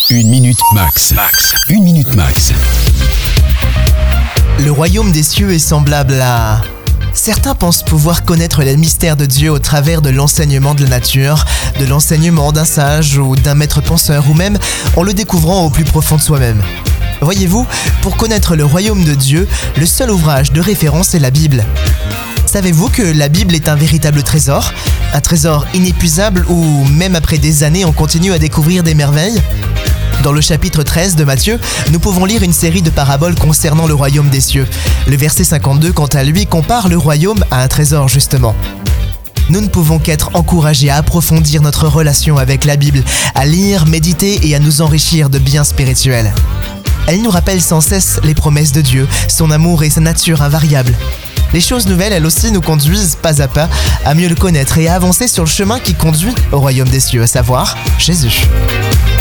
Une minute max. Une minute max. Le royaume des cieux est semblable à... Certains pensent pouvoir connaître les mystères de Dieu au travers de l'enseignement de la nature, de l'enseignement d'un sage ou d'un maître penseur, ou même en le découvrant au plus profond de soi-même. Voyez-vous, pour connaître le royaume de Dieu, le seul ouvrage de référence est la Bible. Savez-vous que la Bible est un véritable trésor? Un trésor inépuisable où, même après des années, on continue à découvrir des merveilles? Dans le chapitre 13 de Matthieu, nous pouvons lire une série de paraboles concernant le royaume des cieux. Le verset 52, quant à lui, compare le royaume à un trésor, justement. Nous ne pouvons qu'être encouragés à approfondir notre relation avec la Bible, à lire, méditer et à nous enrichir de biens spirituels. Elle nous rappelle sans cesse les promesses de Dieu, son amour et sa nature invariable. Les choses nouvelles, elles aussi, nous conduisent pas à pas à mieux le connaître et à avancer sur le chemin qui conduit au royaume des cieux, à savoir Jésus.